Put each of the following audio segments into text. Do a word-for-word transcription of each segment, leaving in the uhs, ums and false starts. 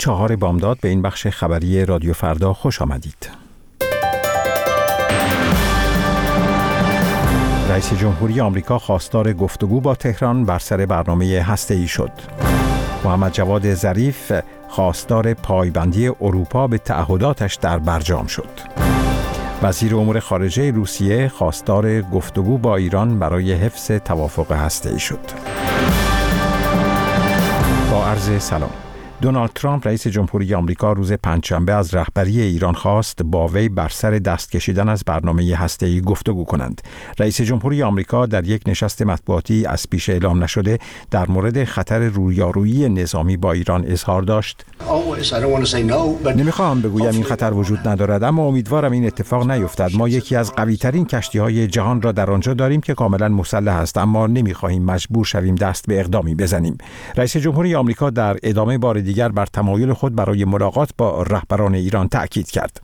چهار بامداد به این بخش خبری رادیو فردا خوش آمدید. رئیس جمهوری آمریکا خواستار گفتگو با تهران بر سر برنامه هسته‌ای شد. محمد جواد ظریف خواستار پایبندی اروپا به تعهداتش در برجام شد. وزیر امور خارجه روسیه خواستار گفتگو با ایران برای حفظ توافق هسته‌ای شد. با عرض سلام. دونالد ترامپ رئیس جمهوری آمریکا روز پنجشنبه از رهبری ایران خواست با وی بر سر دست کشیدن از برنامه هسته‌ای گفتگو کنند. رئیس جمهوری آمریکا در یک نشست مطبوعاتی از پیش اعلام نشده در مورد خطر رویارویی نظامی با ایران اظهار داشت: نمیخواهم بگویم این خطر وجود ندارد، اما امیدوارم این اتفاق نیفتد. ما یکی از قوی‌ترین کشتی‌های جهان را در آنجا داریم که کاملا مسلح است، اما نمیخواهیم مجبور شویم دست به اقدامی بزنیم. رئیس جمهوری آمریکا در ادامه بار دیگر بر تمایل خود برای ملاقات با رهبران ایران تأکید کرد.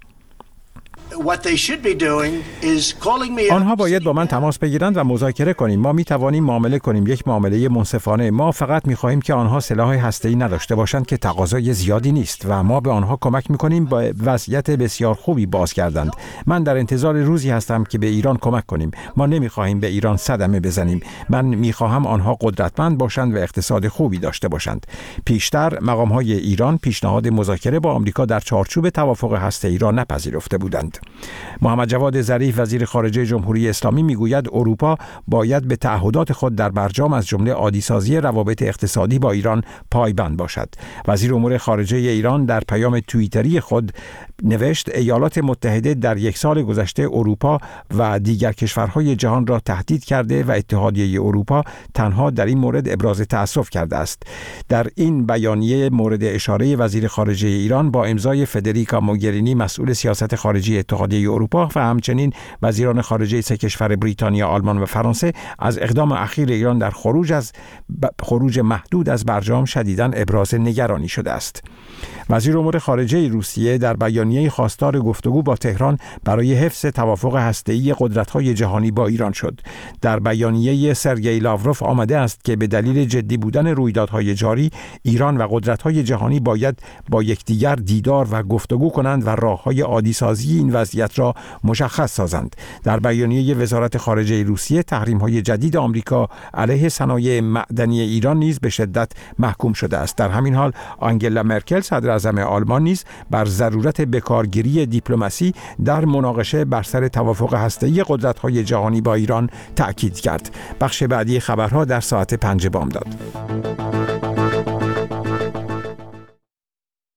آنها باید با من تماس بگیرند و مذاکره کنیم. ما می توانیم معامله کنیم، یک معامله منصفانه. ما فقط می خواهیم که آنها سلاح هسته‌ای نداشته باشند که تقاضای زیادی نیست و ما به آنها کمک می کنیم با وضعیت بسیار خوبی بازگردند. من در انتظار روزی هستم که به ایران کمک کنیم. ما نمی خواهیم به ایران صدمه بزنیم. من می خواهم آنها قدرتمند باشند و اقتصاد خوبی داشته باشند. پیشتر مقام های ایران پیشنهاد مذاکره با آمریکا در چارچوب توافق هسته‌ای را نپذیرفته بودند. محمد جواد ظریف وزیر خارجه جمهوری اسلامی میگوید اروپا باید به تعهدات خود در برجام از جمله عادی‌سازی روابط اقتصادی با ایران پایبند باشد. وزیر امور خارجه ایران در پیام توییتری خود نوشت: ایالات متحده در یک سال گذشته اروپا و دیگر کشورهای جهان را تهدید کرده و اتحادیه اروپا تنها در این مورد ابراز تأسف کرده است. در این بیانیه مورد اشاره وزیر خارجه ایران با امضای فدریکا موگرینی مسئول سیاست خارجی اتحادیه اروپا و همچنین وزیران خارجه سه کشور بریتانیا، آلمان و فرانسه از اقدام اخیر ایران در خروج از ب... خروج محدود از برجام شدیداً ابراز نگرانی شده است. وزیر امور خارجه روسیه در بیانیه خواستار گفتگو با تهران برای حفظ توافق هسته‌ای قدرت‌های جهانی با ایران شد. در بیانیه سرگئی لاوروف آمده است که به دلیل جدی بودن رویدادهای جاری، ایران و قدرت‌های جهانی باید با یکدیگر دیدار و گفتگو کنند و راه‌های عادی‌سازی این وضعیت را مشخص سازند. در بیانیه وزارت خارجه روسیه تحریم‌های جدید آمریکا علیه صنایع معدنی ایران نیز به شدت محکوم شده است. در همین حال آنگلا مرکل صدر اعظم آلمان نیز بر ضرورت بکارگیری دیپلماسی در مناقشه بر سر توافق هسته‌ای قدرت‌های جهانی با ایران تأکید کرد. بخش بعدی خبرها در ساعت پنج بامداد.